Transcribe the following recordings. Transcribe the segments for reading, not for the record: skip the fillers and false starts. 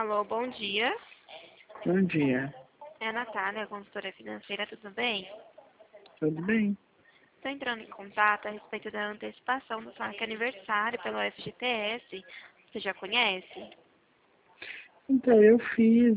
Alô, bom dia. Bom dia. É a Natália, consultora financeira, tudo bem? Tudo bem? Estou entrando em contato a respeito da antecipação do saque aniversário pelo FGTS. Você já conhece? Então, eu fiz,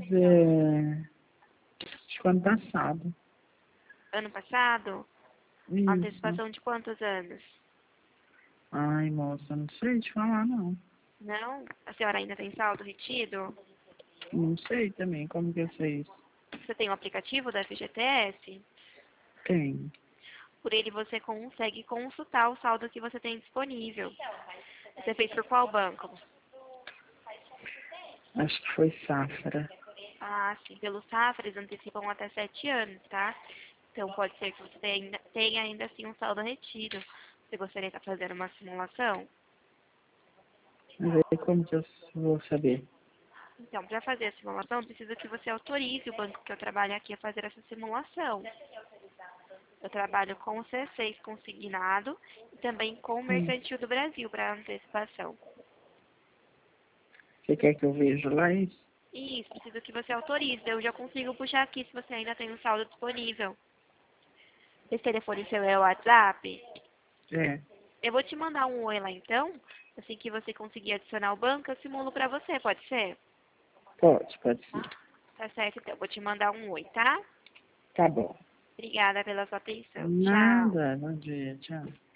acho que ano passado. Ano passado? Isso. Antecipação de quantos anos? Ai, moça, não sei te falar, não. Não? A senhora ainda tem saldo retido? Não sei também como que eu sei isso. Você tem o aplicativo da FGTS? Tem. Por ele você consegue consultar o saldo que você tem disponível. Você fez por qual banco? Acho que foi Safra. Ah, sim, pelo Safra eles antecipam até 7 anos, tá? Então pode ser que você tenha ainda assim um saldo retido. Você gostaria de estar fazendo uma simulação? Mas aí como que eu vou saber? Então, para fazer a simulação, precisa que você autorize o banco que eu trabalho aqui a fazer essa simulação. Eu trabalho com o C6 consignado e também com o Hum. Mercantil do Brasil para antecipação. Você quer que eu veja lá isso? Isso, preciso que você autorize. Eu já consigo puxar aqui se você ainda tem um saldo disponível. Esse telefone seu é o WhatsApp? É. Eu vou te mandar um oi lá então. Assim que você conseguir adicionar o banco, eu simulo pra você, pode ser? Pode sim. Tá certo, então. Eu vou te mandar um oi, tá? Tá bom. Obrigada pela sua atenção. Tchau. Nada. Bom dia. Tchau.